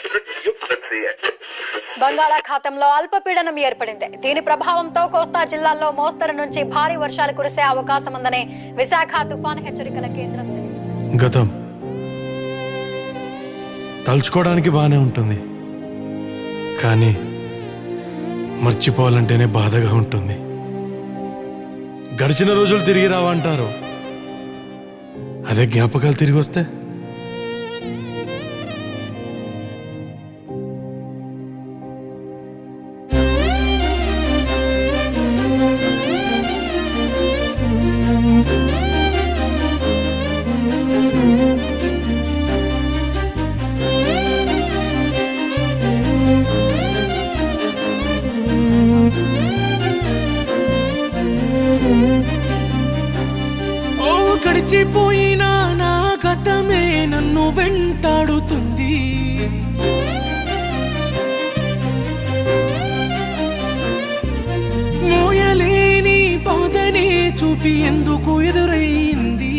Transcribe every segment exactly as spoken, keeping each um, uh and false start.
బంగాళాఖాతంలో అల్పపీడనం ఏర్పడింది. దీని ప్రభావంతో కోస్తా జిల్లాల్లో మోస్తరు నుంచి భారీ వర్షాలు కురిసే అవకాశం ఉందని విశాఖ తుఫాను హెచ్చరికల కేంద్రం తెలిపింది. గతం తలుచుకోవడానికి బాగానే ఉంటుంది, కానీ మర్చిపోవాలంటేనే బాధగా ఉంటుంది. గడిచిన రోజులు తిరిగి రావంటారు, అదే జ్ఞాపకాలు తిరిగి వస్తే గడిచిపోయినా నా గతమే నన్ను వెంటాడుతుంది. మోయలేని బాధనే చూపి ఎందుకు ఎదురైంది.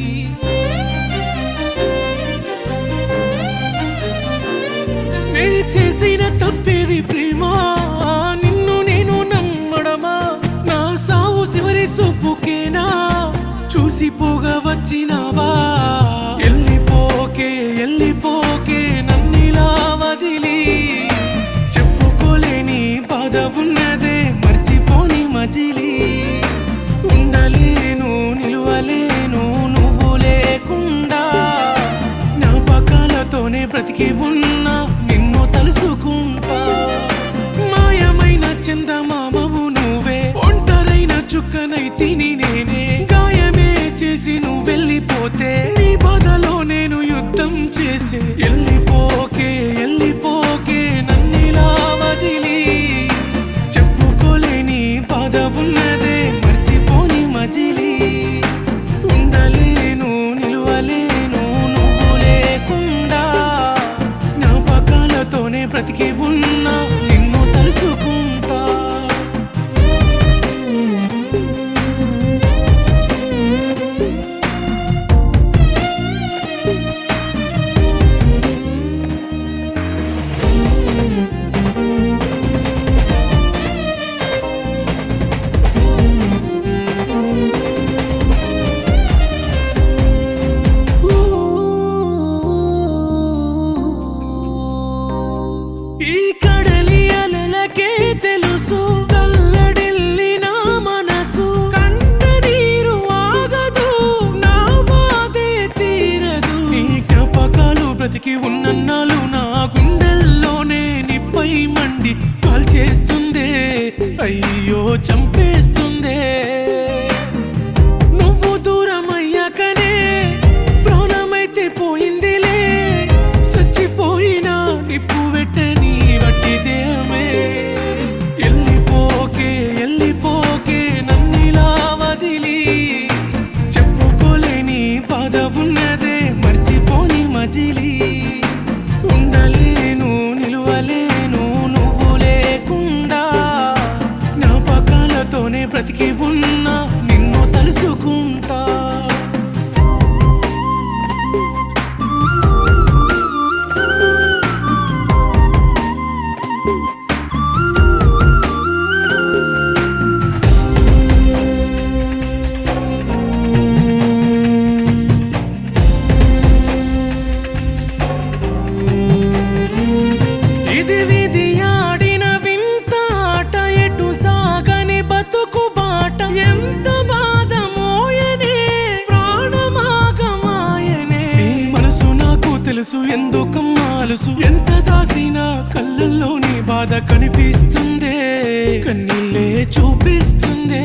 నే చేసిన తప్పేది ప్రేమ, నిన్ను నేను నమ్మడమా? నా సావు చివరి చూపుకేనా చూసిపోగా వచ్చినావా? ఎల్లిపోకే ఎల్లిపోకే నన్నిలా వదిలి, చెప్పుకోలేని బాధ ఉన్నదే మర్చిపోని మజిలి. ఉండలేను నిలువలేను నువ్వు లేకుండా, జ్ఞాపకాలతోనే బ్రతికి ఉన్నా నిన్ను తలుసుకుంటా. మాయమైన చందమామవు నువ్వే, ఒంటరైన చుక్కనైతిని నేనే. చేసి నువ్వు వెళ్ళిపోతే నీ బాధలో నేను యుద్ధం చేసే. ఎల్లిపోకే ఎల్లిపోకే నన్నిలా వదిలి, చెప్పుకోలేని బాధ ఉన్నదే మర్చిపోని మజిలి. ఉండలేను నిలువలేను నువ్వు లేకుండా, జ్ఞాపకాలతోనే బ్రతికి ఉన్నా నిన్ను తలుసుకుంటా. బ్రతికి ఉన్నన్నాళ్ళు నా గుండెల్లోనే నిప్పై మండి కాల్ చేస్తుందే, అయ్యో చంపేస్తుందే. నువ్వు దూరం అయ్యాకనే ప్రాణమైతే పోయిందిలే, చచ్చిపోయినా నిప్పు వెట్టని వట్టి దేహమే. ఎల్లిపోకే ఎల్లిపోకే నన్నిలా వదిలి, చెప్పుకోలేని బాధ ఉన్నదే మర్చిపోని మజిలి. ఉండలేను నిలువలేను నువ్వు లేకుండా, జ్ఞాపకాలతోనే బ్రతికి ఉన్నా నిన్ను తలుసుకుంటా. తెలుసు ఎందుకమ్మాలుసు, ఎంత దాసినా కళ్ళల్లో నీ బాధ కనిపిస్తుందే, కన్నీళ్ళే చూపిస్తుందే.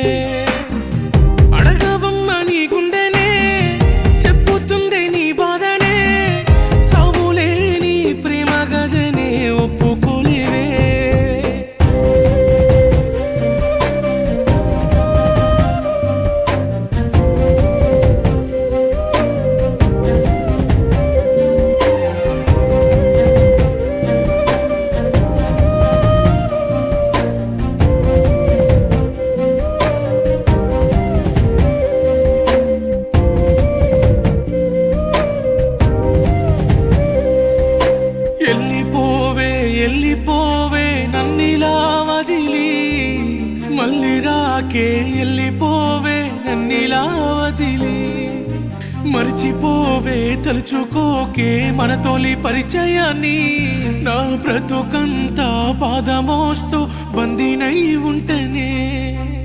అడగవమ్మ నీ గుండెనే చెప్పుతుందే నీ బాధనే, సావులే నీ ప్రేమ గదనే ఒప్పుకోలేవే. ఎల్లిపోవే నన్నిలా వదిలి మళ్ళీ రాకే ఎల్లిపోవే నన్నిలా వదిలి మర్చిపోవే తలుచుకోకే మన తొలి పరిచయాన్ని నా బ్రతుకంతా బాధ మోస్తూ బందీనై ఉంటనే